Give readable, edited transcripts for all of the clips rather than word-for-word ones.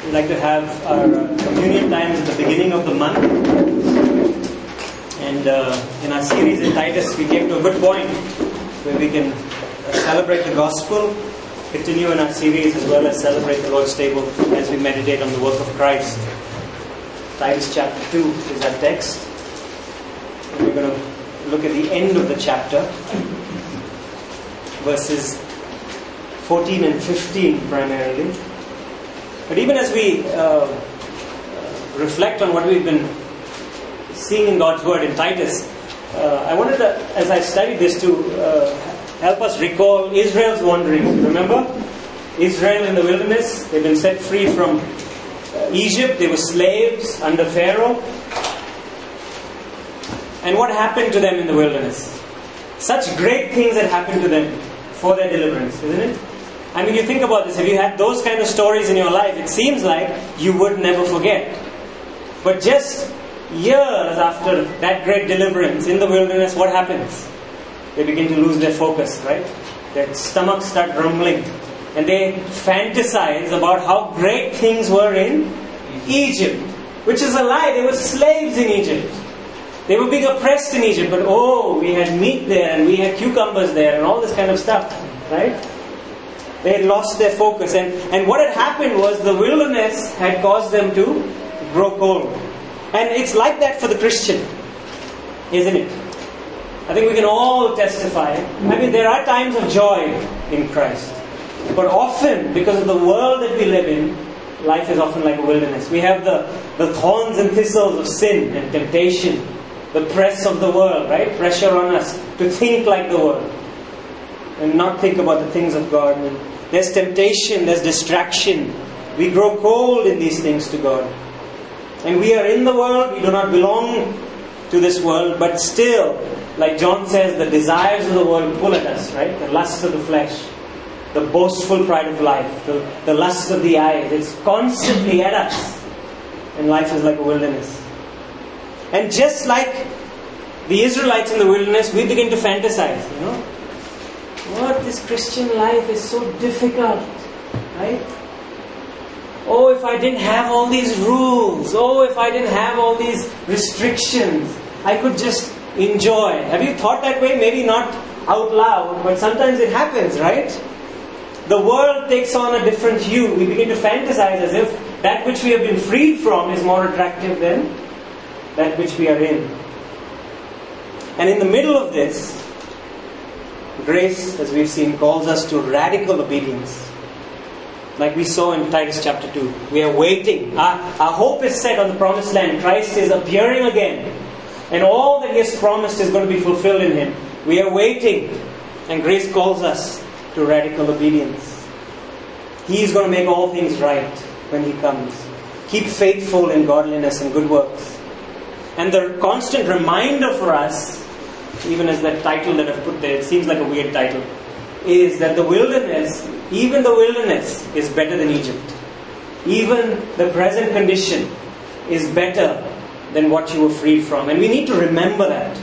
We like to have our communion times at the beginning of the month. And in our series in Titus, we came to a good point where we can celebrate the gospel, continue in our series, as well as celebrate the Lord's table as we meditate on the work of Christ. Titus chapter 2 is our text. And we're going to look at the end of the chapter, verses 14 and 15 primarily. But even as we reflect on what we've been seeing in God's Word in Titus, I wanted to, as I studied this, to help us recall Israel's wanderings. Remember? Israel in the wilderness, they've been set free from Egypt. They were slaves under Pharaoh. And what happened to them in the wilderness? Such great things that happened to them for their deliverance, isn't it? I mean, you think about this. If you had those kind of stories in your life, it seems like you would never forget. But just years after that great deliverance in the wilderness, what happens? They begin to lose their focus, right? Their stomachs start rumbling. And they fantasize about how great things were in Egypt. Which is a lie. They were slaves in Egypt. They were being oppressed in Egypt. But we had meat there and we had cucumbers there and all this kind of stuff, right? They had lost their focus. And what had happened was the wilderness had caused them to grow cold. And it's like that for the Christian, isn't it? I think we can all testify. I mean, there are times of joy in Christ. But often, because of the world that we live in, life is often like a wilderness. We have the thorns and thistles of sin and temptation. The press of the world, right? Pressure on us to think like the world. And not think about the things of God. And there's temptation, there's distraction. We grow cold in these things to God. And we are in the world, we do not belong to this world, but still, like John says, the desires of the world pull at us, right? The lusts of the flesh, the boastful pride of life, the lust of the eyes. It's constantly at us. And life is like a wilderness. And just like the Israelites in the wilderness, we begin to fantasize, What, this Christian life is so difficult, right? Oh, if I didn't have all these rules. Oh, if I didn't have all these restrictions, I could just enjoy. Have you thought that way? Maybe not out loud, but sometimes it happens, right? The world takes on a different hue. We begin to fantasize as if that which we have been freed from is more attractive than that which we are in. And in the middle of this, grace, as we've seen, calls us to radical obedience. Like we saw in Titus chapter 2. We are waiting. Our hope is set on the promised land. Christ is appearing again. And all that He has promised is going to be fulfilled in Him. We are waiting. And grace calls us to radical obedience. He is going to make all things right when He comes. Keep faithful in godliness and good works. And the constant reminder for us, even as that title that I've put there, it seems like a weird title, is that the wilderness, even the wilderness, is better than Egypt. Even the present condition is better than what you were freed from. And we need to remember that.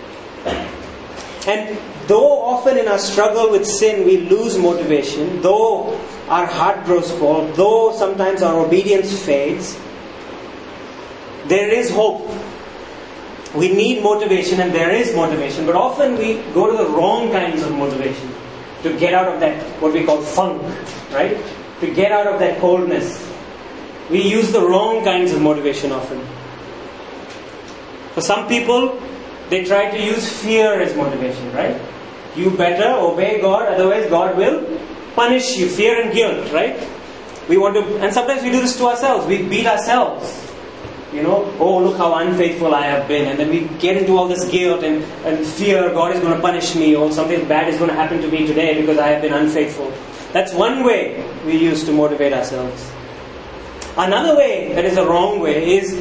And though often in our struggle with sin we lose motivation, though our heart grows cold, though sometimes our obedience fades, there is hope. We need motivation, and there is motivation, but often we go to the wrong kinds of motivation to get out of that, what we call funk, right? To get out of that coldness. We use the wrong kinds of motivation often. For some people, they try to use fear as motivation, right? You better obey God, otherwise God will punish you. Fear and guilt, right? And sometimes we do this to ourselves. We beat ourselves. Oh, look how unfaithful I have been. And then we get into all this guilt and fear, God is going to punish me, or something bad is going to happen to me today because I have been unfaithful. That's one way we use to motivate ourselves. Another way, that is a wrong way, is,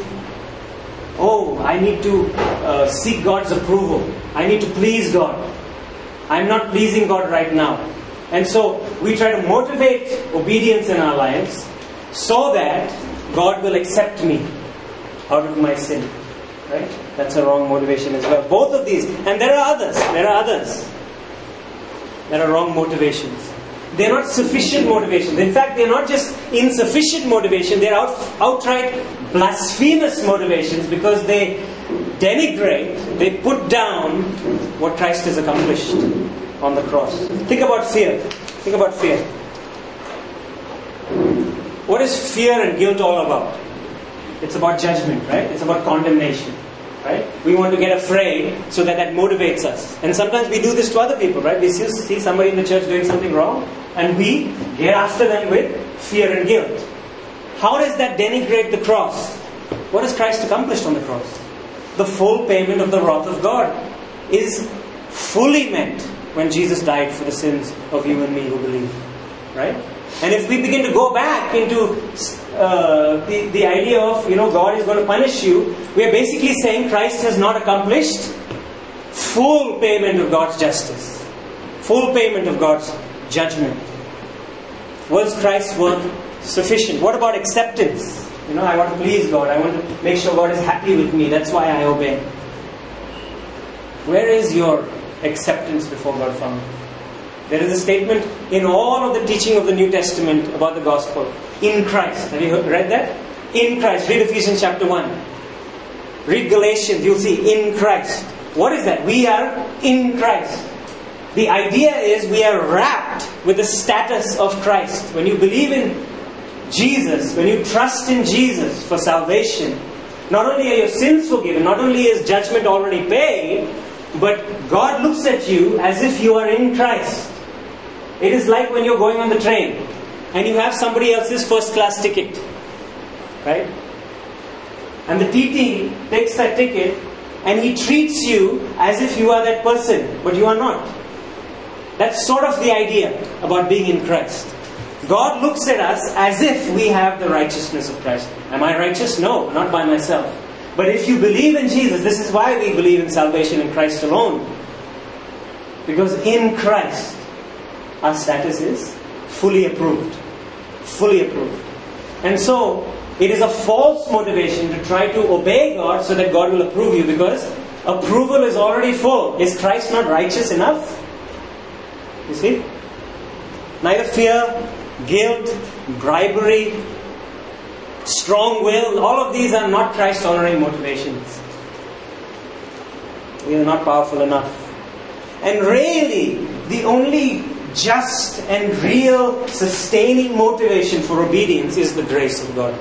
I need to seek God's approval. I need to please God. I'm not pleasing God right now. And so we try to motivate obedience in our lives so that God will accept me out of my sin, right? That's a wrong motivation as well. Both of these, and there are others. There are wrong motivations. they're not sufficient motivations. In fact, they're not just insufficient motivation, they're outright blasphemous motivations, because they denigrate, they put down what Christ has accomplished on the cross. Think about fear. Think about fear. What is fear and guilt all about? It's about judgment, right? It's about condemnation, right? We want to get afraid so that motivates us. And sometimes we do this to other people, right? We see somebody in the church doing something wrong, and we get after them with fear and guilt. How does that denigrate the cross? What has Christ accomplished on the cross? The full payment of the wrath of God is fully met when Jesus died for the sins of you and me who believe, right? And if we begin to go back into the idea of, God is going to punish you, we are basically saying Christ has not accomplished full payment of God's justice, full payment of God's judgment. Was Christ's work sufficient? What about acceptance? I want to please God. I want to make sure God is happy with me. That's why I obey. Where is your acceptance before God found? There is a statement in all of the teaching of the New Testament about the gospel. In Christ. Have you read that? In Christ. Read Ephesians chapter 1. Read Galatians. You'll see in Christ. What is that? We are in Christ. The idea is we are wrapped with the status of Christ. When you believe in Jesus, when you trust in Jesus for salvation, not only are your sins forgiven, not only is judgment already paid, but God looks at you as if you are in Christ. It is like when you're going on the train and you have somebody else's first class ticket, right? And the TT takes that ticket and he treats you as if you are that person, but you are not. That's sort of the idea about being in Christ. God looks at us as if we have the righteousness of Christ. Am I righteous? No, not by myself. But if you believe in Jesus, this is why we believe in salvation in Christ alone. Because in Christ, our status is fully approved. Fully approved. And so, it is a false motivation to try to obey God so that God will approve you, because approval is already full. Is Christ not righteous enough? You see? Neither fear, guilt, bribery, strong will, all of these are not Christ-honoring motivations. We are not powerful enough. And really, the only just and real sustaining motivation for obedience is the grace of God.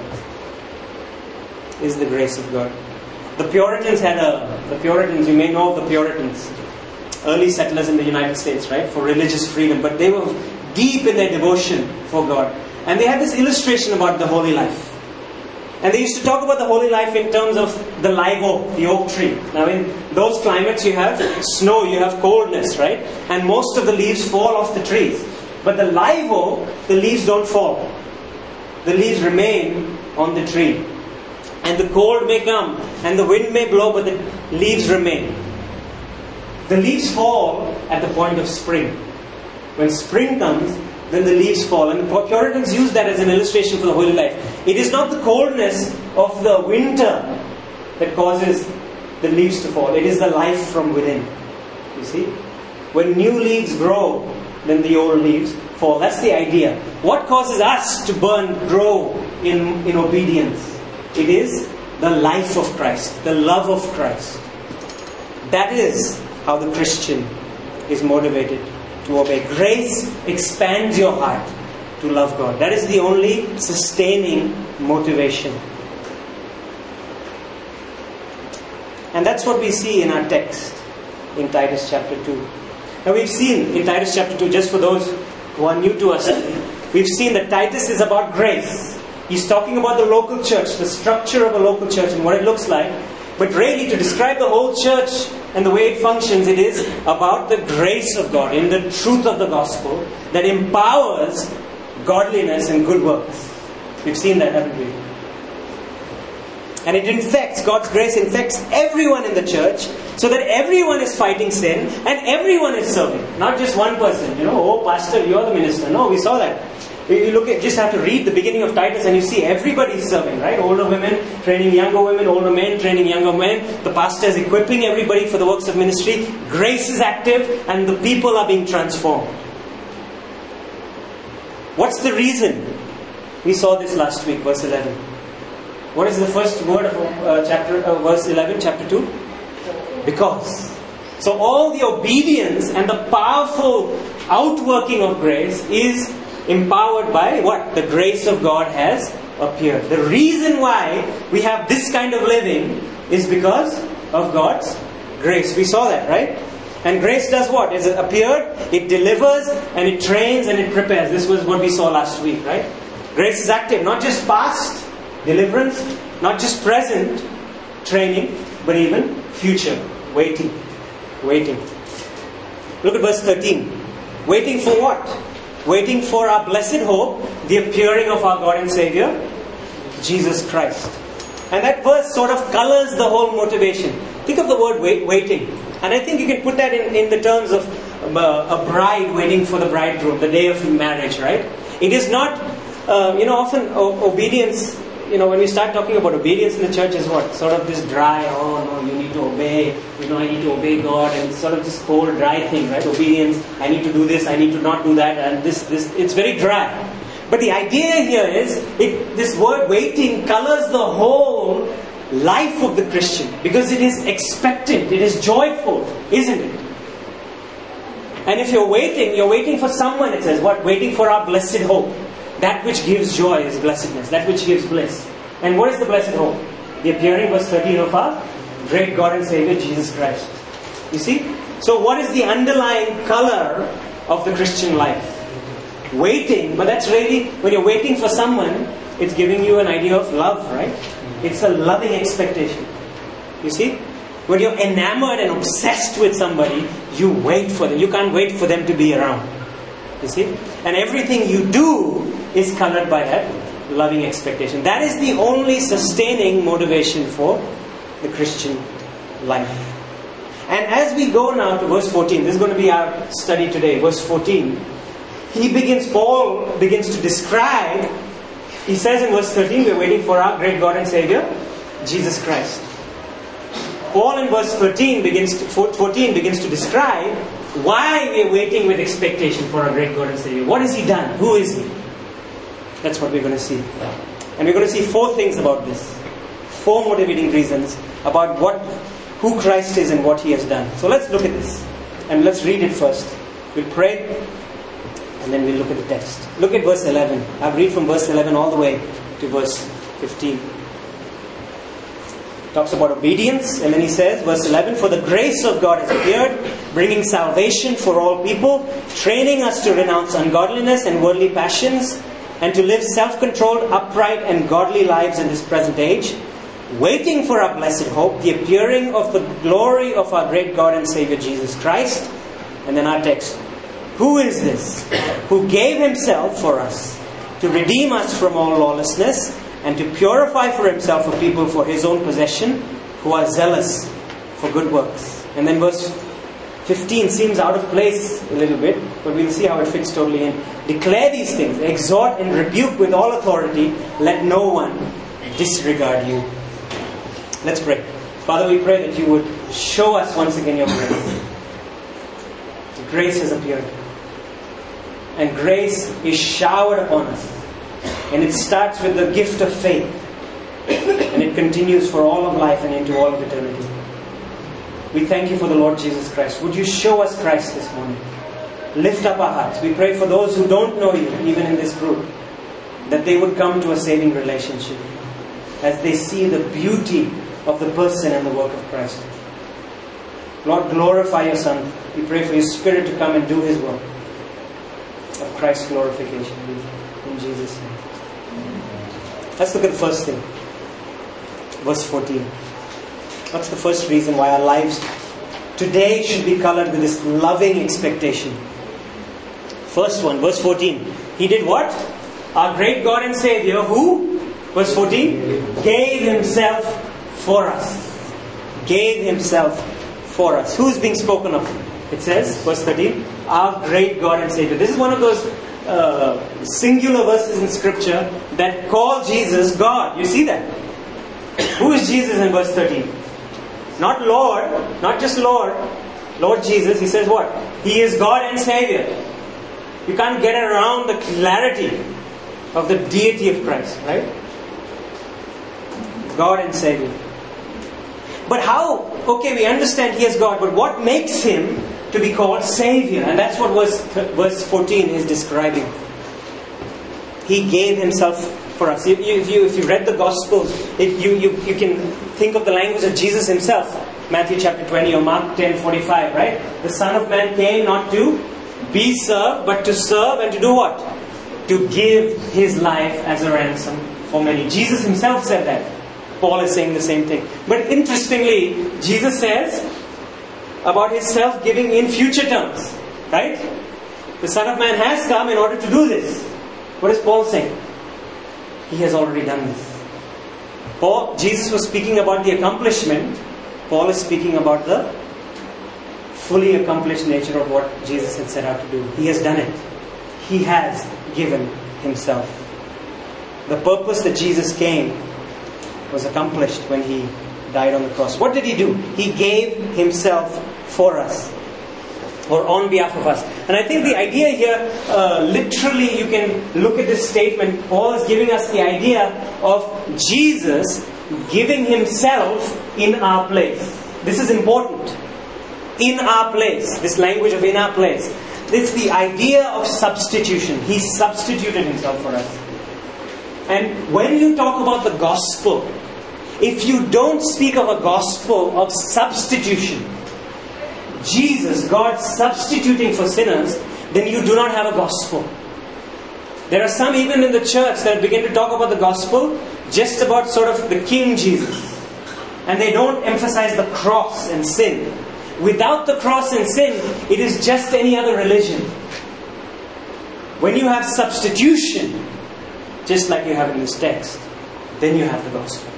Is the grace of God. The Puritans, you may know of the Puritans, early settlers in the United States, right, for religious freedom, but they were deep in their devotion for God. And they had this illustration about the holy life. And they used to talk about the holy life in terms of the live oak, the oak tree. Now in those climates you have snow, you have coldness, right? And most of the leaves fall off the trees. But the live oak, the leaves don't fall. The leaves remain on the tree. And the cold may come and the wind may blow, but the leaves remain. The leaves fall at the point of spring. When spring comes, then the leaves fall. And the Puritans use that as an illustration for the holy life. It is not the coldness of the winter that causes the leaves to fall. It is the life from within. You see? When new leaves grow, then the old leaves fall. That's the idea. What causes us to grow in obedience? It is the life of Christ, the love of Christ. That is how the Christian is motivated to obey. Grace expands your heart to love God. That is the only sustaining motivation. And that's what we see in our text in Titus chapter 2. Now we've seen in Titus chapter 2, just for those who are new to us, we've seen that Titus is about grace. He's talking about the local church, the structure of a local church and what it looks like. But really, to describe the whole church and the way it functions, it is about the grace of God in the truth of the gospel that empowers godliness and good works. We've seen that, haven't we? And it infects, God's grace infects everyone in the church, so that everyone is fighting sin and everyone is serving. Not just one person, oh pastor, you're the minister. No, we saw that. You just have to read the beginning of Titus and you see everybody is serving, right? Older women training younger women, older men training younger men. The pastor is equipping everybody for the works of ministry. Grace is active and the people are being transformed. What's the reason? We saw this last week, verse 11. What is the first word of verse 11, chapter 2? Because. So all the obedience and the powerful outworking of grace is empowered by what? The grace of God has appeared. The reason why we have this kind of living is because of God's grace. We saw that, right? And grace does what? It appeared, it delivers, and it trains, and it prepares. This was what we saw last week, right? Grace is active, not just past deliverance, not just present training, but even future waiting. Look at verse 13. Waiting for what? Waiting for our blessed hope, the appearing of our God and Savior, Jesus Christ. And that verse sort of colors the whole motivation. Think of the word waiting. And I think you can put that in the terms of a bride waiting for the bridegroom, the day of marriage, right? It is not, often obedience, when we start talking about obedience in the church is what? Sort of this dry, you need to obey, I need to obey God, and it's sort of this cold, dry thing, right? Obedience, I need to do this, I need to not do that, and this, it's very dry. But the idea here is, this word waiting colors the whole life of the Christian, because it is expectant, it is joyful, isn't it? And if you're waiting for someone, it says, what? Waiting for our blessed hope. That which gives joy is blessedness. That which gives bliss. And what is the blessed hope? The appearing, verse 13, of our great God and Savior, Jesus Christ. You see? So what is the underlying color of the Christian life? Waiting. But that's really, when you're waiting for someone, it's giving you an idea of love, right? It's a loving expectation. You see? When you're enamored and obsessed with somebody, you wait for them. You can't wait for them to be around. You see? And everything you do is colored by that loving expectation. That is the only sustaining motivation for the Christian life. And as we go now to verse 14, this is going to be our study today, verse 14. Paul begins to describe, he says in verse 13, we're waiting for our great God and Savior, Jesus Christ. Paul in verse 14 begins to describe why we're waiting with expectation for our great God and Savior. What has He done? Who is He? That's what we're going to see. And we're going to see 4 things about this. 4 motivating reasons about who Christ is and what He has done. So let's look at this. And let's read it first. We'll pray, and then we'll look at the text. Look at verse 11. I'll read from verse 11 all the way to verse 15. Talks about obedience, and then he says, verse 11, for the grace of God has appeared, bringing salvation for all people, training us to renounce ungodliness and worldly passions, and to live self-controlled, upright, and godly lives in this present age, waiting for our blessed hope, the appearing of the glory of our great God and Savior Jesus Christ. And then our text, who is this who gave Himself for us to redeem us from all lawlessness, and to purify for Himself a people for His own possession, who are zealous for good works. And then verse 15 seems out of place a little bit, but we'll see how it fits totally in. Declare these things, exhort and rebuke with all authority, let no one disregard you. Let's pray. Father, we pray that You would show us once again Your grace. Grace has appeared. And grace is showered upon us. And it starts with the gift of faith. And it continues for all of life and into all of eternity. We thank You for the Lord Jesus Christ. Would You show us Christ this morning? Lift up our hearts. We pray for those who don't know You, even in this group, that they would come to a saving relationship as they see the beauty of the person and the work of Christ. Lord, glorify Your Son. We pray for Your Spirit to come and do His work of Christ's glorification. In Jesus' name. Let's look at the first thing. Verse 14. What's the first reason why our lives today should be colored with this loving expectation? First one, verse 14. He did what? Our great God and Savior, who, verse 14, gave Himself for us. Gave Himself for us. Who's being spoken of? It says, verse 13, our great God and Savior. This is one of those singular verses in Scripture that call Jesus God. You see that? Who is Jesus in verse 13? Not Lord, not just Lord. Lord Jesus, He says what? He is God and Savior. You can't get around the clarity of the deity of Christ, right? God and Savior. But how? Okay, we understand He is God, but what makes Him to be called Savior? And that's what verse 14 is describing. He gave Himself for us. If you read the Gospels, you can think of the language of Jesus Himself. Matthew chapter 20 or Mark 10:45, right? The Son of Man came not to be served, but to serve and to do what? To give His life as a ransom for many. Jesus Himself said that. Paul is saying the same thing. But interestingly, Jesus says about His self-giving in future terms. Right? The Son of Man has come in order to do this. What is Paul saying? He has already done this. Jesus was speaking about the accomplishment. Paul is speaking about the fully accomplished nature of what Jesus had set out to do. He has done it. He has given Himself. The purpose that Jesus came was accomplished when He died on the cross. What did He do? He gave Himself for us, or on behalf of us. And I think the idea here, literally you can look at this statement. Paul is giving us the idea of Jesus giving Himself in our place. This is important. In our place. This language of in our place. It's the idea of substitution. He substituted Himself for us. And when you talk about the gospel, if you don't speak of a gospel of substitution, Jesus, God substituting for sinners, then you do not have a gospel. There are some even in the church that begin to talk about the gospel just about sort of the King Jesus. And they don't emphasize the cross and sin. Without the cross and sin, it is just any other religion. When you have substitution, just like you have in this text, then you have the gospel.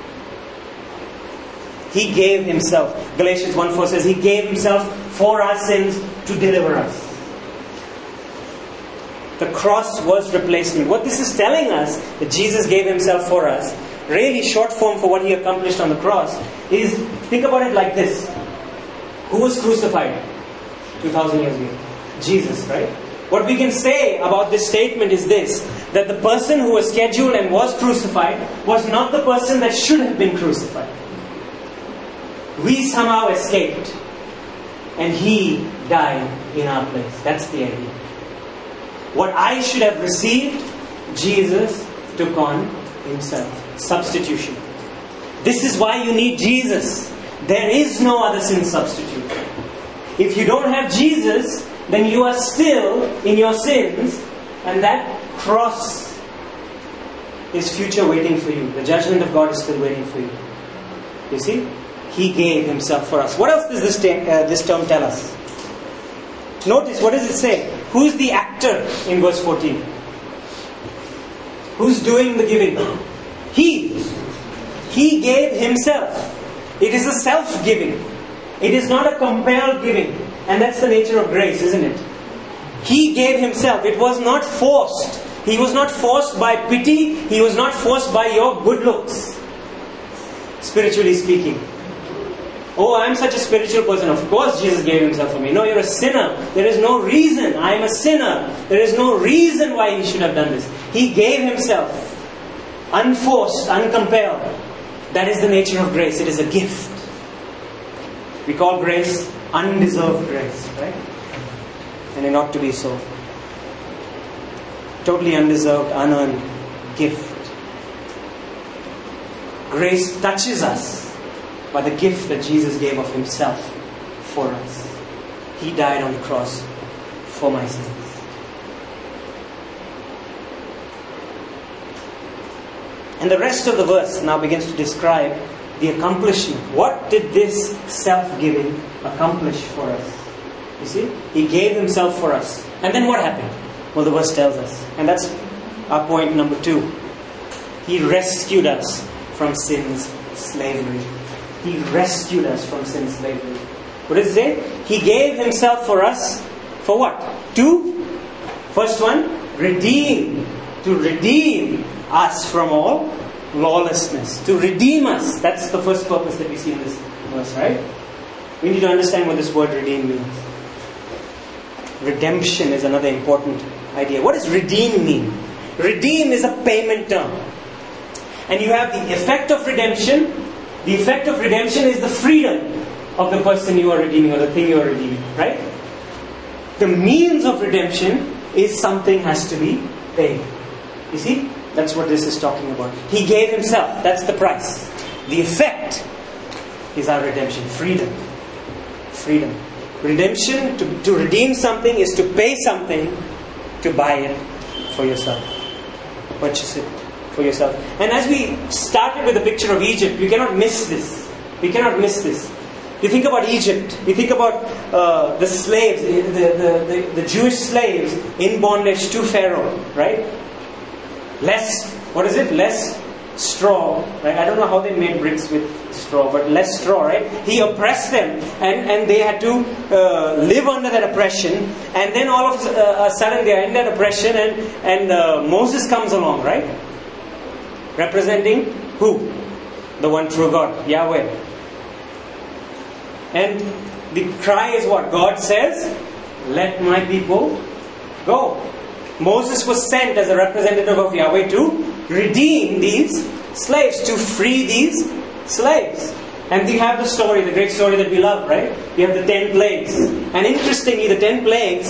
He gave Himself. Galatians 1:4 says He gave Himself for our sins to deliver us. The cross was replacement. What this is telling us, that Jesus gave Himself for us, really short form for what He accomplished on the cross, is, think about it like this. Who was crucified 2,000 years ago? Jesus, right? What we can say about this statement is this, that the person who was scheduled and was crucified was not the person that should have been crucified. We somehow escaped, and He died in our place. That's the idea. What I should have received, Jesus took on Himself. Substitution. This is why you need Jesus. There is no other sin substitute. If you don't have Jesus, then you are still in your sins, and that cross is future waiting for you. The judgment of God is still waiting for you. You see? He gave Himself for us. What else does this term tell us? Notice, what does it say? Who's the actor in verse 14? Who's doing the giving? He. He gave Himself. It is a self-giving. It is not a compelled giving. And that's the nature of grace, isn't it? He gave Himself. It was not forced. He was not forced by pity. He was not forced by your good looks. Spiritually speaking. Oh, I'm such a spiritual person. Of course Jesus gave Himself for me. No, you're a sinner. There is no reason. I'm a sinner. There is no reason why He should have done this. He gave Himself. Unforced, uncompelled. That is the nature of grace. It is a gift. We call grace undeserved grace, right? And it ought to be so. Totally undeserved, unearned gift. Grace touches us by the gift that Jesus gave of Himself for us. He died on the cross for my sins. And the rest of the verse now begins to describe the accomplishment. What did this self-giving accomplish for us? You see? He gave Himself for us. And then what happened? Well, the verse tells us. And that's our point number 2. He rescued us from sin's slavery. He rescued us from sin's slavery. What does it say? He gave Himself for us. For what? First one, redeem. To redeem us from all lawlessness. To redeem us. That's the first purpose that we see in this verse, right? We need to understand what this word redeem means. redemption is another important idea. What does redeem mean? Redeem is a payment term. And you have the effect of redemption. The effect of redemption is the freedom of the person you are redeeming or the thing you are redeeming. Right? The means of redemption is something has to be paid. You see? That's what this is talking about. He gave Himself. That's the price. The effect is our redemption. Freedom. Freedom. Redemption, to redeem something, is to pay something to buy it for yourself. Purchase it for yourself. And as we started with the picture of Egypt, we cannot miss this. We cannot miss this. You think about Egypt. You think about the slaves, the Jewish slaves in bondage to Pharaoh, right? Less straw, right? I don't know how they made bricks with straw, but less straw, right? He oppressed them, and they had to live under that oppression. And then all of a sudden they are in that oppression, and Moses comes along, right? Representing who? The one true God, Yahweh. And the cry is what? God says, "Let my people go." Moses was sent as a representative of Yahweh to redeem these slaves, to free these slaves. And we have the story, the great story that we love, right? We have the 10 plagues. And interestingly, the 10 plagues,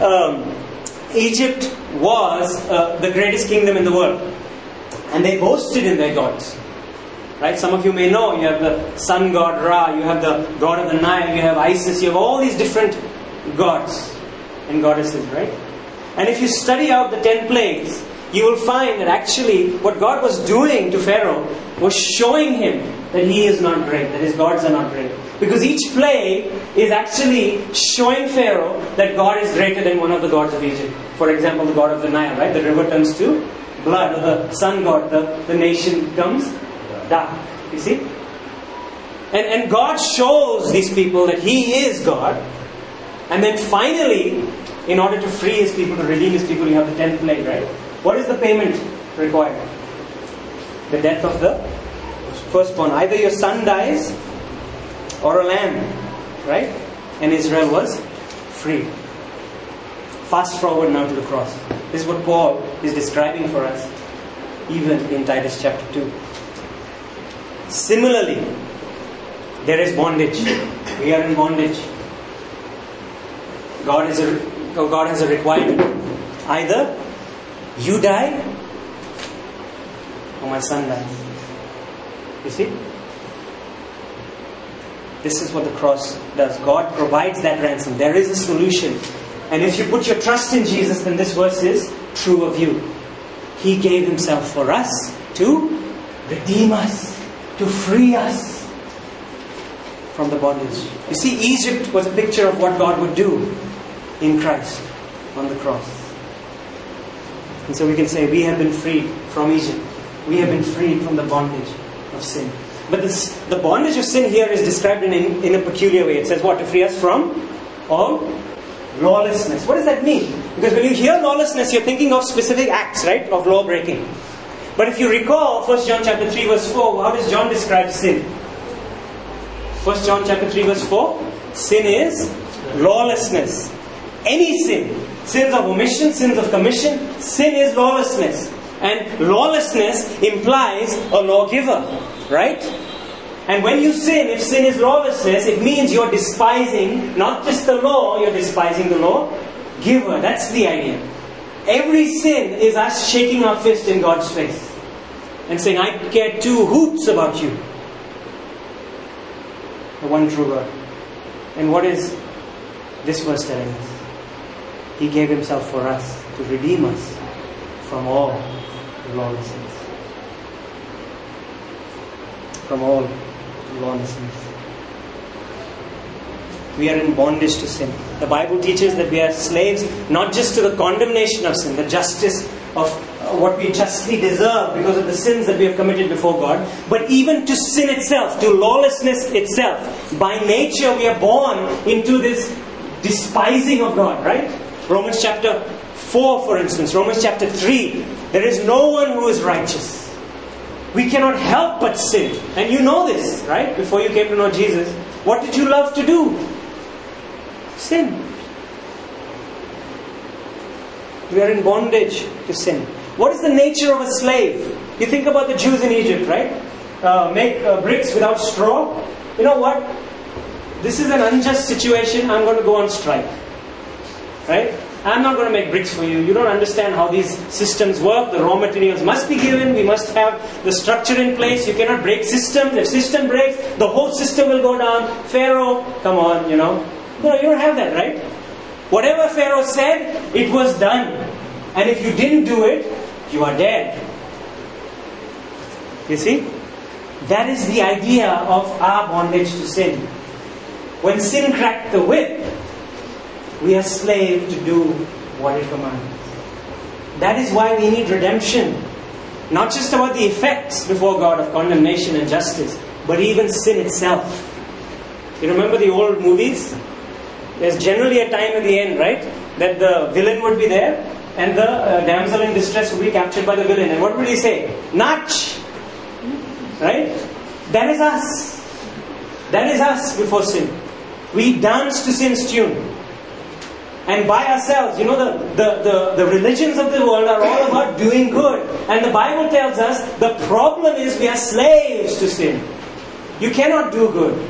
Egypt was the greatest kingdom in the world. And they boasted in their gods. Right? Some of you may know, you have the sun god Ra, you have the god of the Nile, you have Isis, you have all these different gods and goddesses, right? And if you study out the 10 plagues, you will find that actually what God was doing to Pharaoh was showing him that he is not great, that his gods are not great. Because each plague is actually showing Pharaoh that God is greater than one of the gods of Egypt. For example, the god of the Nile, right? The river turns to blood, or the sun god, the nation becomes dark. You see? And God shows these people that He is God. And then finally, in order to free His people, to redeem His people, you have the 10th plague, right? What is the payment required? The death of the firstborn. Either your son dies or a lamb, right? And Israel was freed. Fast forward now to the cross. This is what Paul is describing for us, even in Titus chapter 2. Similarly, there is bondage. We are in bondage. God has a requirement. Either you die or my son dies. You see? This is what the cross does. God provides that ransom. There is a solution. And if you put your trust in Jesus, then this verse is true of you. He gave Himself for us to redeem us, to free us from the bondage. You see, Egypt was a picture of what God would do in Christ on the cross. And so we can say we have been freed from Egypt. We have been freed from the bondage of sin. But the bondage of sin here is described in a peculiar way. It says what? To free us from all lawlessness. What does that mean? Because when you hear lawlessness, you're thinking of specific acts, right? Of law breaking. But if you recall 1 John chapter 3 verse 4, how does John describe sin? 1 John chapter 3 verse 4, sin is lawlessness. Any sin. Sins of omission, sins of commission, sin is lawlessness. And lawlessness implies a lawgiver, right? And when you sin, if sin is lawlessness, it means you're despising not just the law, you're despising the lawgiver. That's the idea. Every sin is us shaking our fist in God's face and saying, I care 2 hoots about you. The one true God. And what is this verse telling us? He gave Himself for us to redeem us from all lawlessness. From all lawlessness. We are in bondage to sin. The Bible teaches that we are slaves not just to the condemnation of sin, the justice of what we justly deserve because of the sins that we have committed before God, but even to sin itself, to lawlessness itself. By nature we are born into this despising of God, right? Romans chapter 4, for instance, Romans chapter 3, there is no one who is righteous. We cannot help but sin. And you know this, right? Before you came to know Jesus, what did you love to do? Sin. We are in bondage to sin. What is the nature of a slave? You think about the Jews in Egypt, right? Make bricks without straw. You know what? This is an unjust situation. I'm going to go on strike. Right? I'm not going to make bricks for you. You don't understand how these systems work. The raw materials must be given. We must have the structure in place. You cannot break systems. If system breaks, the whole system will go down. Pharaoh, come on, you know. No, you don't have that, right? Whatever Pharaoh said, it was done. And if you didn't do it, you are dead. You see? That is the idea of our bondage to sin. When sin cracked the whip, we are slave to do what it commands. That is why we need redemption. Not just about the effects before God of condemnation and justice, but even sin itself. You remember the old movies? There's generally a time at the end, right? That the villain would be there and the damsel in distress would be captured by the villain. And what would he say? Nach! Right? That is us. That is us before sin. We dance to sin's tune. And by ourselves, you know, the religions of the world are all about doing good. And the Bible tells us the problem is we are slaves to sin. You cannot do good.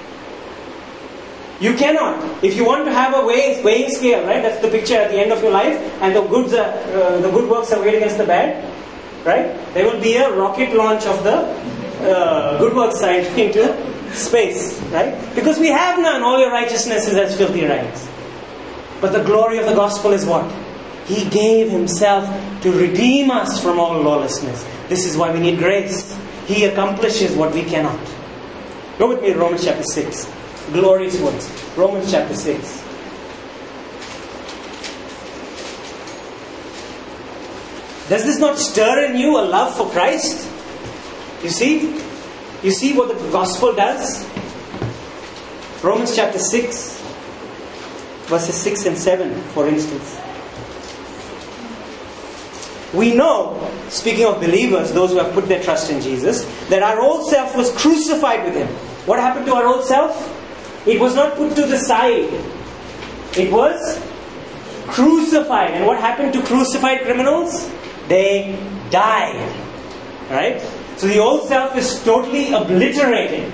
You cannot. If you want to have a weighing scale, right? That's the picture at the end of your life, and the good works are weighed against the bad, right? There will be a rocket launch of the good works side into space, right? Because we have none. All your righteousness is as filthy rags. But the glory of the gospel is what? He gave Himself to redeem us from all lawlessness. This is why we need grace. He accomplishes what we cannot. Go with me to Romans chapter 6. Glorious words. Romans chapter 6. Does this not stir in you a love for Christ? You see? You see what the gospel does? Romans chapter 6, verses 6 and 7, for instance. We know, speaking of believers, those who have put their trust in Jesus, that our old self was crucified with Him. What happened to our old self? It was not put to the side. It was crucified. And what happened to crucified criminals? They died. Right? So the old self is totally obliterated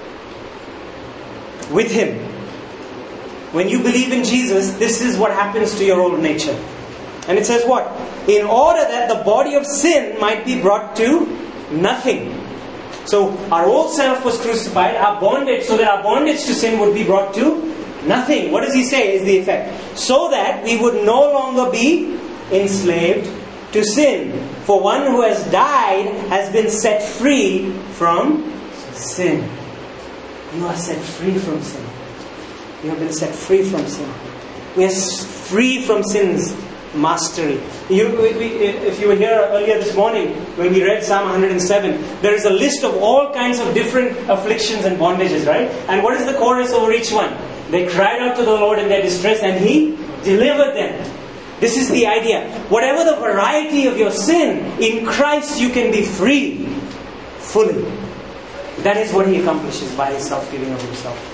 with Him. When you believe in Jesus, this is what happens to your old nature. And it says what? In order that the body of sin might be brought to nothing. So our old self was crucified, our bondage, so that our bondage to sin would be brought to nothing. What does he say is the effect? So that we would no longer be enslaved to sin. For one who has died has been set free from sin. You are set free from sin. You have been set free from sin. We are free from sin's mastery. If you were here earlier this morning when we read Psalm 107, there is a list of all kinds of different afflictions and bondages, right? And what is the chorus over each one? They cried out to the Lord in their distress and He delivered them. This is the idea. Whatever the variety of your sin, in Christ you can be free fully. That is what He accomplishes by His self-giving of Himself.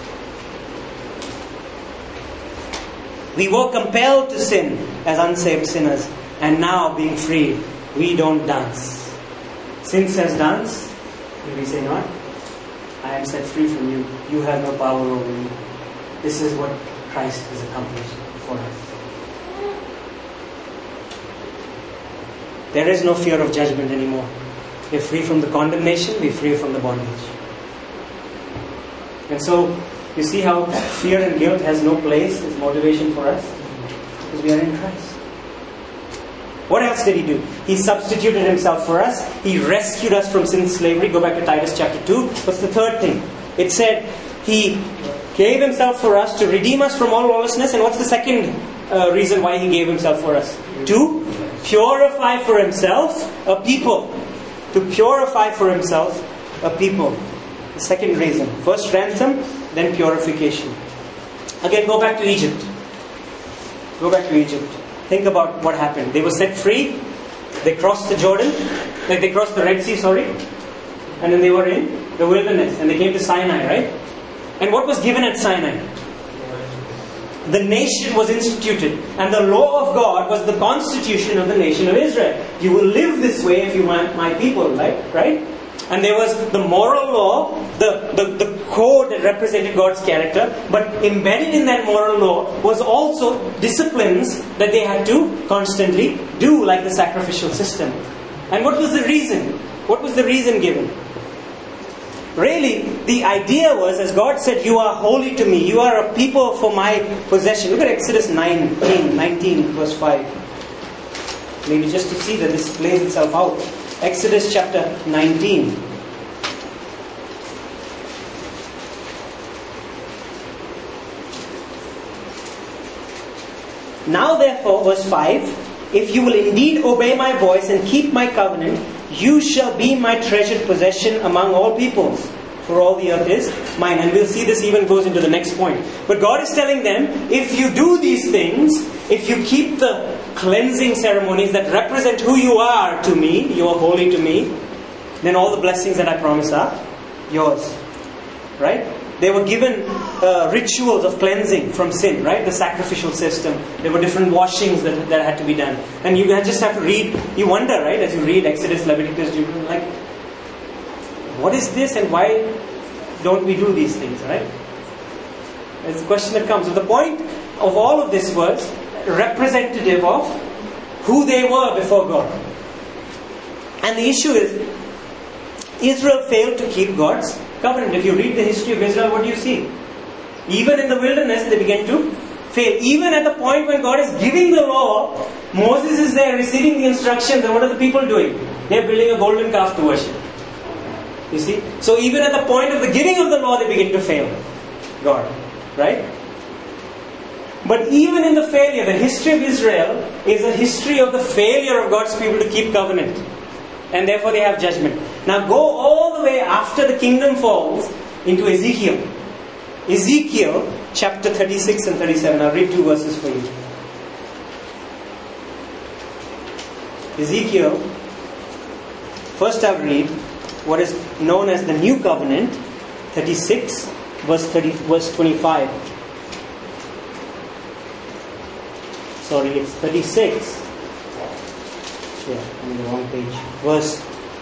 We were compelled to sin as unsaved sinners. And now, being free, we don't dance. Sin says dance. And we say not. I am set free from you. You have no power over me. This is what Christ has accomplished for us. There is no fear of judgment anymore. We're free from the condemnation. We're free from the bondage. And so, you see how fear and guilt has no place as motivation for us? Because we are in Christ. What else did He do? He substituted Himself for us. He rescued us from sin's slavery. Go back to Titus chapter 2. What's the third thing? It said He gave Himself for us to redeem us from all lawlessness. And what's the second reason why He gave Himself for us? To purify for Himself a people. To purify for Himself a people. The second reason. First ransom, then purification. Again, go back to Egypt. Go back to Egypt. Think about what happened. They were set free. They crossed the Jordan. They crossed the Red Sea, and then they were in the wilderness. And they came to Sinai, right? And what was given at Sinai? the nation was instituted, and the law of God was the constitution of the nation of Israel. You will live this way if you want my people, right? And there was the moral law, the code that represented God's character, but embedded in that moral law was also disciplines that they had to constantly do, like the sacrificial system. And what was the reason? What was the reason given? Really, the idea was, as God said, you are holy to me, you are a people for my possession. Look at Exodus 19 verse 5. Maybe just to see that this plays itself out. Exodus chapter 19. Now therefore, verse 5, if you will indeed obey my voice and keep my covenant, you shall be my treasured possession among all peoples, for all the earth is mine. And we'll see this even goes into the next point. But God is telling them, if you do these things, if you keep the cleansing ceremonies that represent who you are to me, you are holy to me, then all the blessings that I promise are yours. Right? They were given rituals of cleansing from sin, right? The sacrificial system. There were different washings that had to be done. And you just have to read, you wonder, right? As you read Exodus, Leviticus, you're like, what is this and why don't we do these things, right? It's a question that comes. So the point of all of this was representative of who they were before God. And the issue is, Israel failed to keep God's covenant. If you read the history of Israel, what do you see? Even in the wilderness, they began to fail. Even at the point when God is giving the law, Moses is there receiving the instructions, and what are the people doing? They're building a golden calf to worship. You see? So even at the point of the giving of the law, they begin to fail God. Right? But even in the failure, the history of Israel is a history of the failure of God's people to keep covenant. And therefore they have judgment. Now go all the way after the kingdom falls into Ezekiel. Ezekiel chapter 36 and 37. I'll read 2 verses for you. Ezekiel, first I'll read what is known as the New Covenant, 36 verse 25. Sorry, it's 36. Yeah, I'm on the wrong page. Verse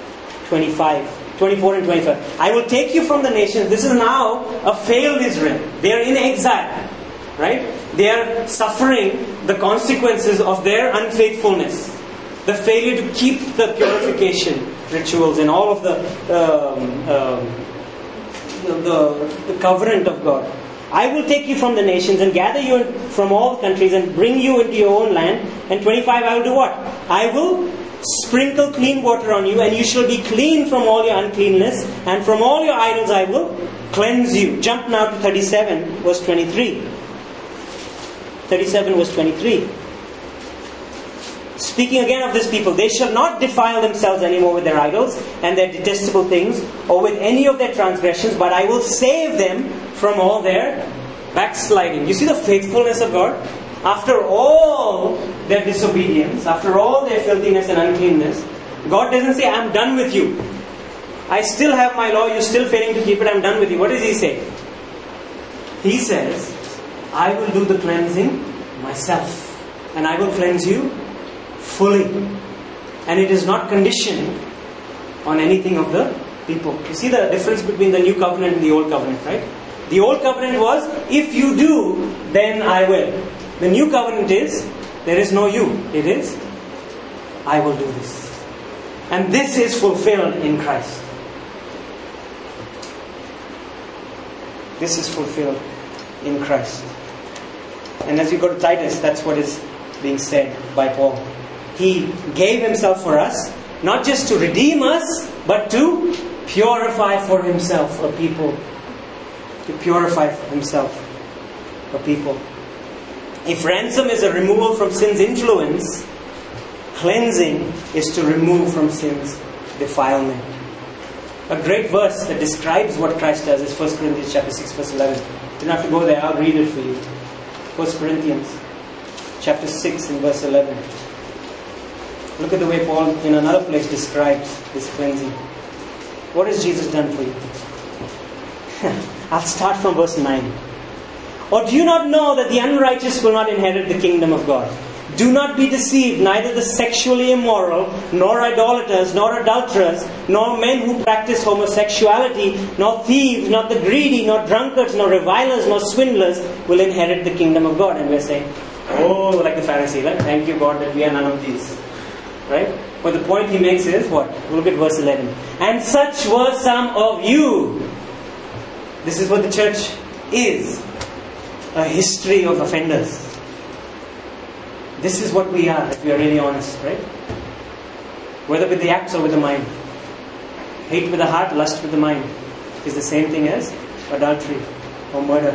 24 and 25. I will take you from the nations. This is now a failed Israel. They are in exile. Right? They are suffering the consequences of their unfaithfulness. The failure to keep the purification rituals and all of the covenant of God. I will take you from the nations and gather you from all countries and bring you into your own land. And 25, I will do what? I will sprinkle clean water on you, and you shall be clean from all your uncleanness, and from all your idols I will cleanse you. Jump now to 37 verse 23. 37 verse 23. Speaking again of this people, they shall not defile themselves anymore with their idols and their detestable things, or with any of their transgressions, but I will save them from all their backsliding. You see the faithfulness of God? After all their disobedience, after all their filthiness and uncleanness, God doesn't say, I'm done with you. I still have my law, you're still failing to keep it, I'm done with you. What does He say? He says, I will do the cleansing myself, and I will cleanse you fully. And it is not conditioned on anything of the people. You see the difference between the new covenant and the old covenant, right? The old covenant was, if you do, then I will. The new covenant is, there is no you. It is, I will do this. And this is fulfilled in Christ. This is fulfilled in Christ. And as you go to Titus, that's what is being said by Paul. He gave Himself for us, not just to redeem us, but to purify for Himself a people. To purify for Himself a people. If ransom is a removal from sin's influence, cleansing is to remove from sin's defilement. A great verse that describes what Christ does is 1 Corinthians chapter 6 verse 11. You don't have to go there, I'll read it for you. 1 Corinthians chapter 6 and verse 11. Look at the way Paul in another place describes this cleansing. What has Jesus done for you? I'll start from verse 9. Or do you not know that the unrighteous will not inherit the kingdom of God? Do not be deceived, neither the sexually immoral, nor idolaters, nor adulterers, nor men who practice homosexuality, nor thieves, nor the greedy, nor drunkards, nor revilers, nor swindlers will inherit the kingdom of God. And we're saying, oh, like the Pharisee, right? Thank you God that we are none of these. Right? But the point he makes is what? Look at verse 11. And such were some of you. This is what the church is. A history of offenders. This is what we are, if we are really honest, right? Whether with the acts or with the mind. Hate with the heart, lust with the mind is the same thing as adultery or murder,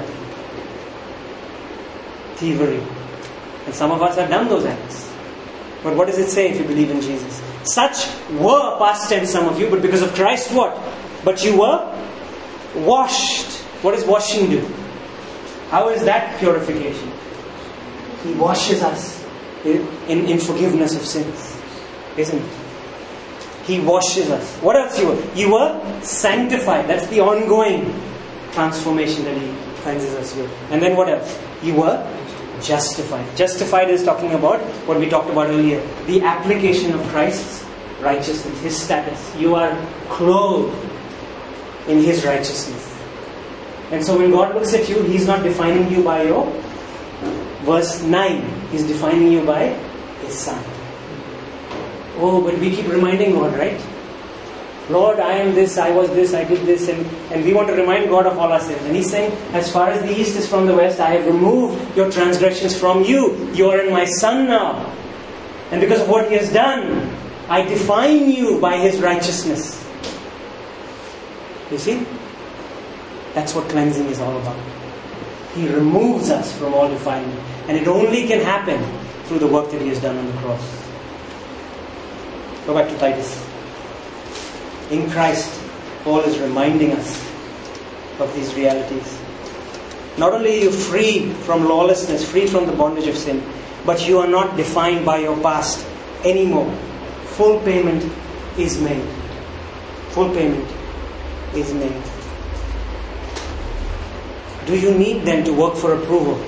thievery. And some of us have done those acts. But what does it say if you believe in Jesus? Such were, past tense, some of you, but because of Christ, what? But you were washed. What does washing do? How is that purification? He washes us in forgiveness of sins, isn't it? He washes us. What else you were? You were sanctified. That's the ongoing transformation that He cleanses us with. And then what else? You were justified. Justified is talking about what we talked about earlier. The application of Christ's righteousness, His status. You are clothed in His righteousness. And so when God looks at you, He's not defining you by your verse 9. He's defining you by His Son. Oh, but we keep reminding God, right? Lord, I am this, I was this, I did this, and we want to remind God of all our sins. And He's saying, as far as the east is from the west, I have removed your transgressions from you. You are in my Son now. And because of what He has done, I define you by His righteousness. You see? That's what cleansing is all about. He removes us from all defilement. And it only can happen through the work that He has done on the cross. Go back to Titus. In Christ, Paul is reminding us of these realities. Not only are you free from lawlessness, free from the bondage of sin, but you are not defined by your past anymore. Full payment is made. Full payment is made. Do you need then to work for approval?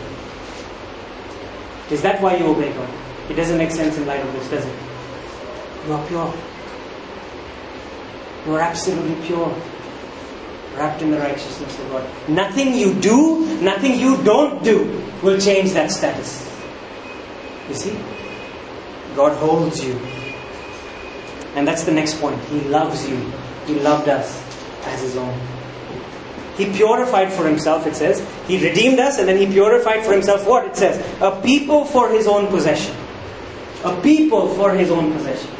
Is that why you obey God? It doesn't make sense in light of this, does it? You are pure. You are absolutely pure. Wrapped in the righteousness of God. Nothing you do, nothing you don't do will change that status. You see? God holds you. And that's the next point. He loves you. He loved us as His own. He purified for Himself, it says. He redeemed us and then He purified for Himself what? It says, a people for His own possession. A people for His own possession.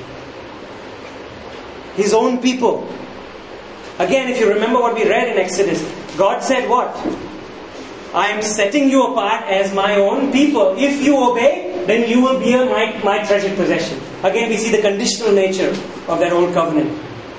His own people. Again, if you remember what we read in Exodus, God said what? I am setting you apart as my own people. If you obey, then you will be my treasured possession. Again, we see the conditional nature of that old covenant.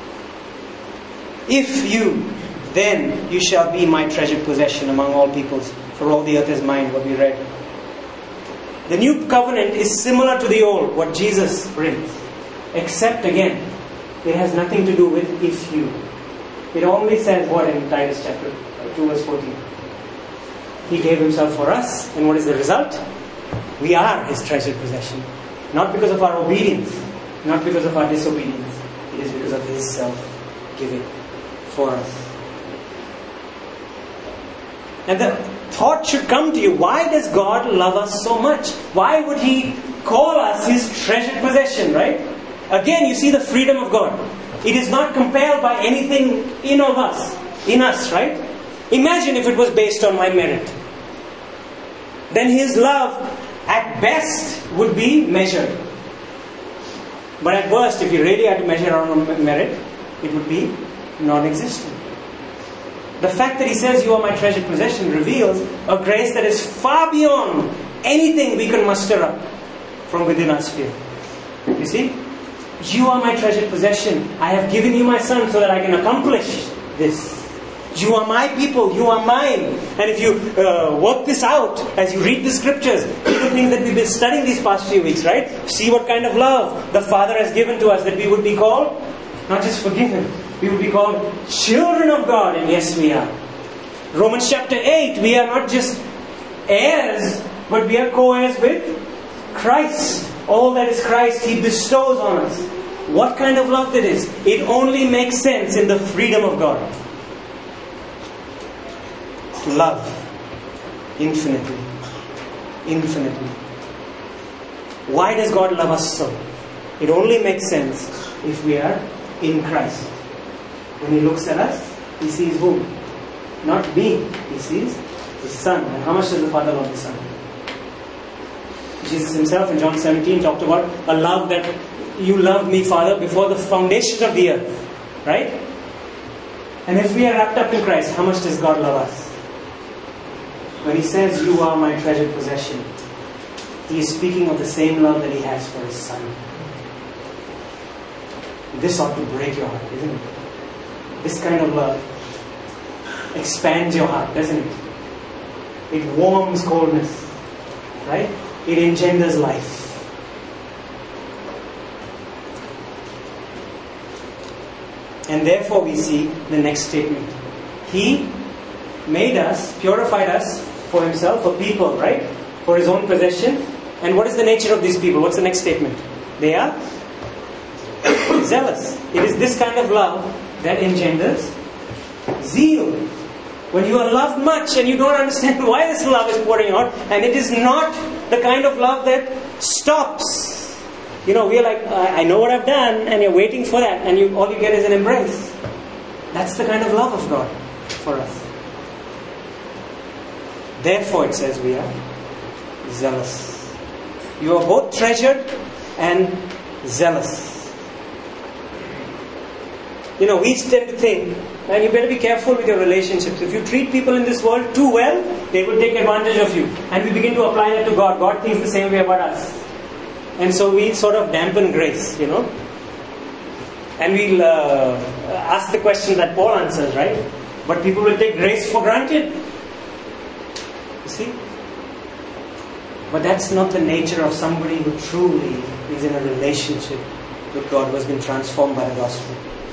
If you, then you shall be my treasured possession among all peoples, for all the earth is mine, what we read. The new covenant is similar to the old, what Jesus brings. Except again, it has nothing to do with if you. It only says what in Titus chapter 2 verse 14. He gave Himself for us, and what is the result? We are His treasured possession. Not because of our obedience, not because of our disobedience. It is because of His self-giving for us. And the thought should come to you, why does God love us so much? Why would He call us His treasured possession, right? Again, you see the freedom of God. It is not compelled by anything in us, right? Imagine if it was based on my merit. Then His love, at best, would be measured. But at worst, if you really had to measure our merit, it would be non-existent. The fact that He says, you are my treasured possession, reveals a grace that is far beyond anything we can muster up from within our sphere. You see? You are my treasured possession. I have given you my Son so that I can accomplish this. You are my people. You are mine. And if you work this out as you read the scriptures, the things that we've been studying these past few weeks, right? See what kind of love the Father has given to us, that we would be called, not just forgiven, we would be called children of God. And yes, we are. Romans chapter 8, we are not just heirs, but we are co-heirs with Christ. All that is Christ, He bestows on us. What kind of love that is? It only makes sense in the freedom of God. Love. Infinitely. Infinitely. Why does God love us so? It only makes sense if we are in Christ. When He looks at us, He sees whom? Not me. He sees His Son. And how much does the Father love the Son? Jesus Himself in John 17 talked about a love that you loved me, Father, before the foundation of the earth. Right? And if we are wrapped up in Christ, how much does God love us? When He says, you are my treasured possession, He is speaking of the same love that He has for His Son. This ought to break your heart, isn't it? This kind of love expands your heart, doesn't it? It warms coldness, right? It engenders life. And therefore we see the next statement. He made us, purified us for Himself, a people, right? For His own possession. And what is the nature of these people? What's the next statement? They are zealous. It is this kind of love that engenders zeal. When you are loved much and you don't understand why this love is pouring out, and it is not the kind of love that stops. We are like, I know what I've done, and you're waiting for that, and all you get is an embrace. That's the kind of love of God for us. Therefore, it says we are zealous. You are both treasured and zealous. We tend to think, and you better be careful with your relationships. If you treat people in this world too well, they will take advantage of you. And we begin to apply that to God. God thinks the same way about us. And so we sort of dampen grace, And we'll ask the question that Paul answers, right? But people will take grace for granted. You see? But that's not the nature of somebody who truly is in a relationship with God, who has been transformed by the gospel.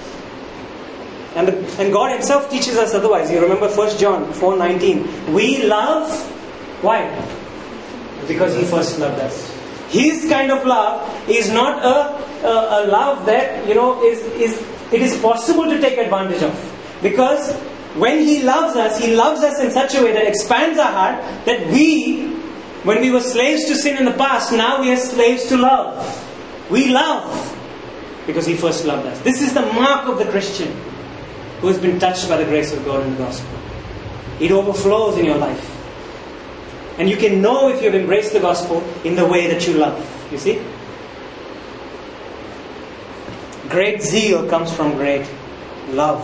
And God Himself teaches us otherwise. You remember 1 John 4:19. We love, why? Because He first loved us. His kind of love is not a love that it is possible to take advantage of. Because when He loves us in such a way that expands our heart, that when we were slaves to sin in the past, now we are slaves to love. We love because He first loved us. This is the mark of the Christian who has been touched by the grace of God in the gospel. It overflows in your life. And you can know if you have embraced the gospel in the way that you love. You see? Great zeal comes from great love.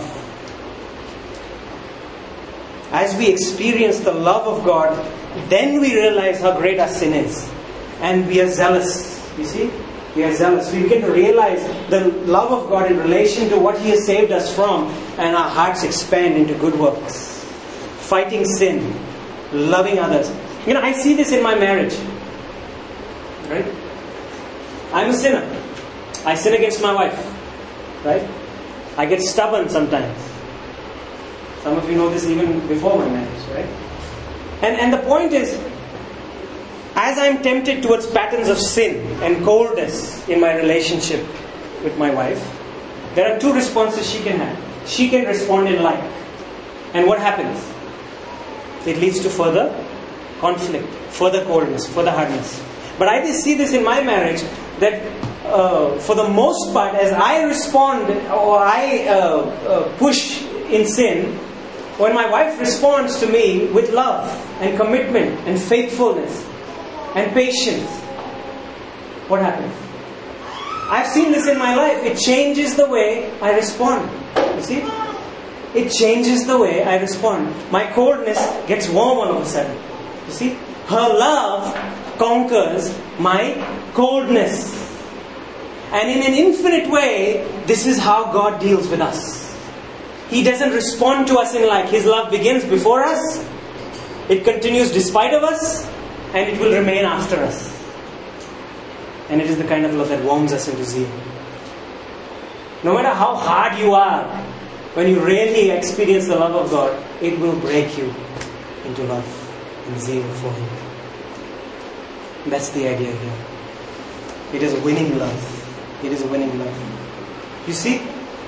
As we experience the love of God, then we realize how great our sin is. And we are zealous. You see? We are zealous. We begin to realize the love of God in relation to what He has saved us from. And our hearts expand into good works. Fighting sin. Loving others. I see this in my marriage. Right? I'm a sinner. I sin against my wife. Right? I get stubborn sometimes. Some of you know this even before my marriage. Right? And the point is, as I'm tempted towards patterns of sin and coldness in my relationship with my wife, there are two responses she can have. She can respond in like. And what happens? It leads to further conflict, further coldness, further hardness. But I see this in my marriage, that for the most part, as I respond or I push in sin, when my wife responds to me with love and commitment and faithfulness and patience, what happens? I've seen this in my life. It changes the way I respond. You see? It changes the way I respond. My coldness gets warm all of a sudden. You see? Her love conquers my coldness. And in an infinite way, this is how God deals with us. He doesn't respond to us in like. His love begins before us. It continues despite of us. And it will remain after us. And it is the kind of love that warms us into zeal. No matter how hard you are, when you really experience the love of God, it will break you into love. and zeal for Him. That's the idea here. It is a winning love. It is a winning love. You see,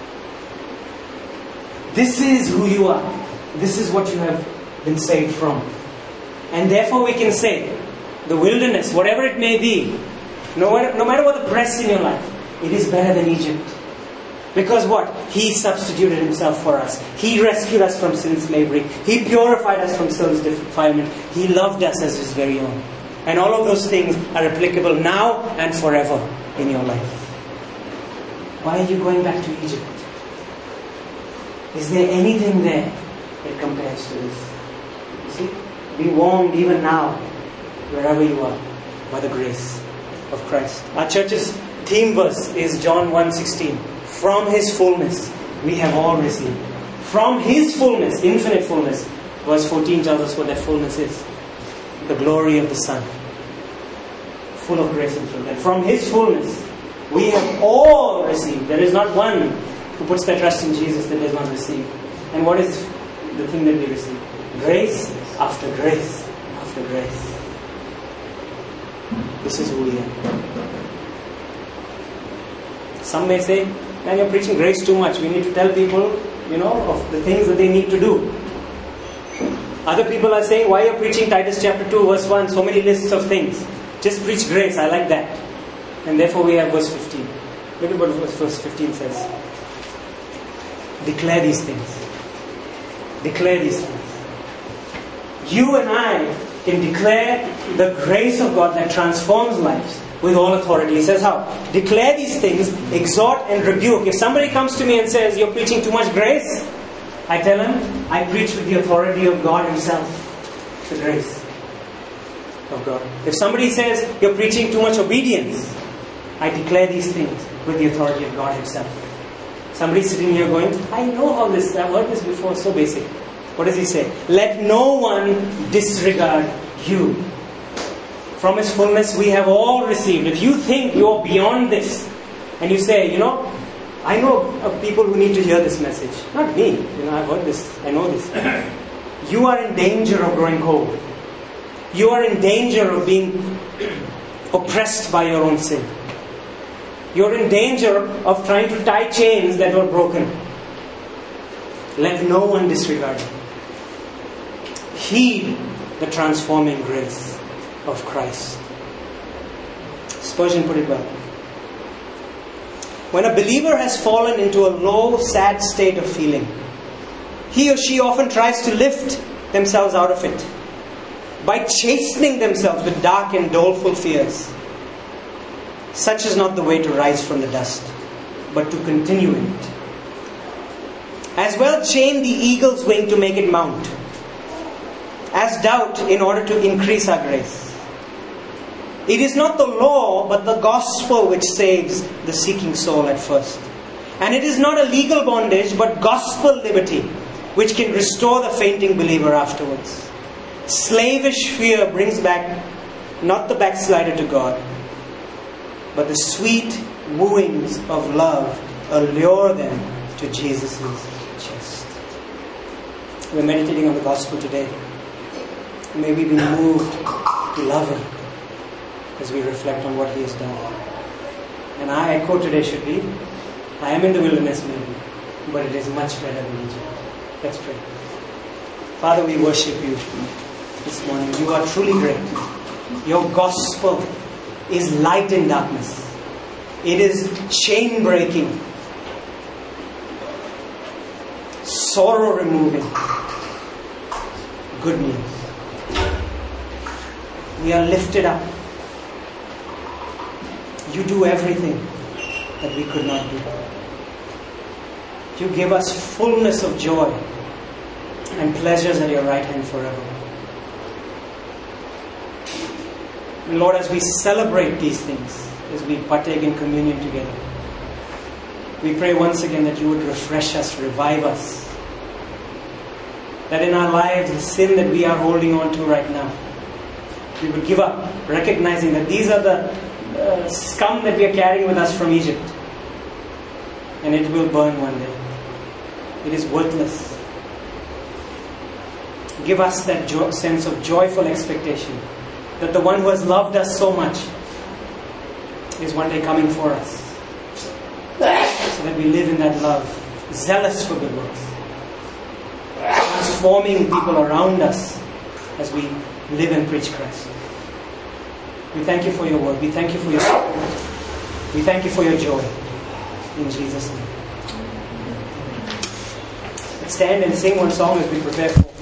this is who you are. This is what you have been saved from. And therefore we can say, the wilderness, whatever it may be, no matter what the press in your life, it is better than Egypt. Because what? He substituted Himself for us. He rescued us from sin's slavery. He purified us from sin's defilement. He loved us as His very own. And all of those things are applicable now and forever in your life. Why are you going back to Egypt? Is there anything there that compares to this? You see? Be warmed even now, wherever you are, by the grace of Christ. Our church's theme verse is John 1:16. From His fullness, we have all received. From His fullness, infinite fullness. Verse 14 tells us what that fullness is. The glory of the Son. Full of grace and truth. And from His fullness, we have all received. There is not one who puts their trust in Jesus that does not receive. And what is the thing that we receive? Grace after grace after grace. This is who we are. Some may say, man, you're preaching grace too much. We need to tell people, of the things that they need to do. Other people are saying, why are you preaching Titus chapter 2 verse 1, so many lists of things? Just preach grace, I like that. And therefore we have verse 15. Look at what verse 15 says. Declare these things. Declare these things. You and I can declare the grace of God that transforms lives with all authority. He says how? Declare these things, exhort and rebuke. If somebody comes to me and says, you're preaching too much grace, I tell him, I preach with the authority of God Himself. The grace of God. If somebody says, you're preaching too much obedience, I declare these things with the authority of God Himself. Somebody sitting here going, I know all this, I've heard this before, so basic. What does he say? Let no one disregard you. From His fullness we have all received. If you think you're beyond this, and you say, I know of people who need to hear this message. Not me. I've heard this. I know this. You are in danger of growing cold. You are in danger of being oppressed by your own sin. You're in danger of trying to tie chains that were broken. Let no one disregard you. Heed the transforming grace of Christ. Spurgeon put it well. When a believer has fallen into a low, sad state of feeling, he or she often tries to lift themselves out of it by chastening themselves with dark and doleful fears. Such is not the way to rise from the dust, but to continue in it. As well chain the eagle's wing to make it mount, as doubt in order to increase our grace. It is not the law, but the gospel which saves the seeking soul at first. And it is not a legal bondage, but gospel liberty, which can restore the fainting believer afterwards. Slavish fear brings back not the backslider to God, but the sweet wooings of love allure them to Jesus' chest. We're meditating on the gospel today. May we be moved to love Him as we reflect on what He has done. And our echo today should be, I am in the wilderness maybe, but it is much better than Egypt. Let's pray. Father, we worship You this morning. You are truly great. Your gospel is light in darkness. It is chain breaking, sorrow removing, good news. We are lifted up. You do everything that we could not do. You give us fullness of joy and pleasures at Your right hand forever. And Lord, as we celebrate these things, as we partake in communion together, we pray once again that You would refresh us, revive us. That in our lives, the sin that we are holding on to right now, we would give up, recognizing that these are the scum that we are carrying with us from Egypt. And it will burn one day. It is worthless. Give us that sense of joyful expectation that the one who has loved us so much is one day coming for us. So that we live in that love, zealous for good works, transforming people around us as we live and preach Christ. We thank you for your word. We thank you for your support. We thank you for your joy. In Jesus' name. Let's stand and sing one song as we prepare for